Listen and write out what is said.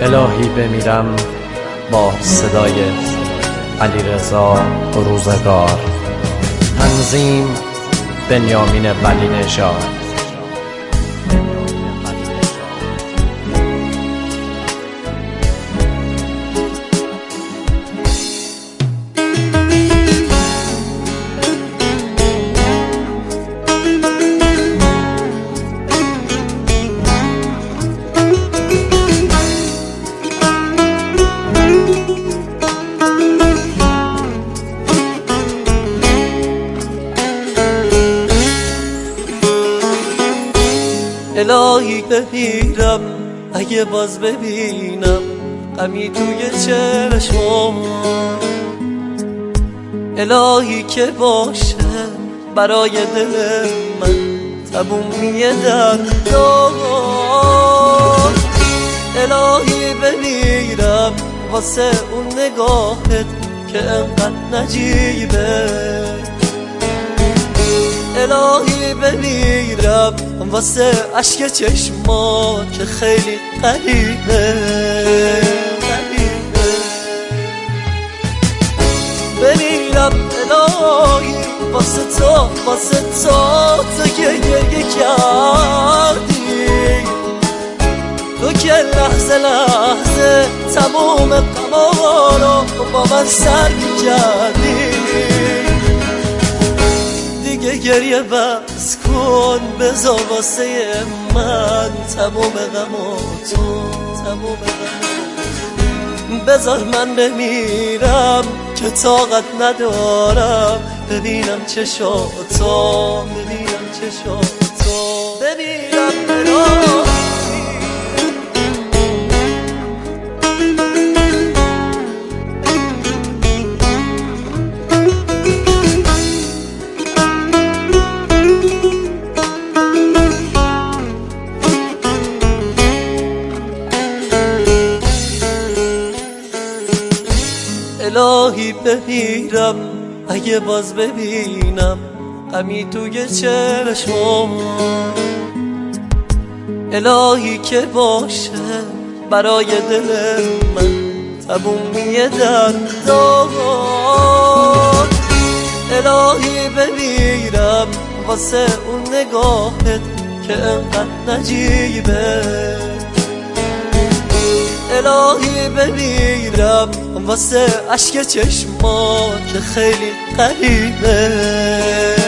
الهی بمیرم با صدای علیرضا روزگار. تنظیم بنیامین ولی نژاد. الهی بمیرم اگه باز ببینم غمی توی چشمام. الهی که باشه برای دل من تمومی دردان. الهی بمیرم واسه اون نگاهت که انقدر نجیبه. الهی بمیرم واسه عشق چشمات که خیلی غریبه. بمیرم الهی واسه تو که گریه کردی، تو که لحظه لحظه تموم غما رو با من سر کردی. دیگه گریه بس کن، بذار واسه من تموم غماتو، بذار من بمیرم که طاقت ندارم ببینم چشاتو، ببینم الهی. الهی بمیرم اگه باز ببینم غمی توی چشمام. الهی که باشه برای دل من تمومی دردان. الهی بمیرم واسه اون نگاهت که انقدر نجیبه. الهی بمیرم واسه عشق چشمات که خیلی غریبه.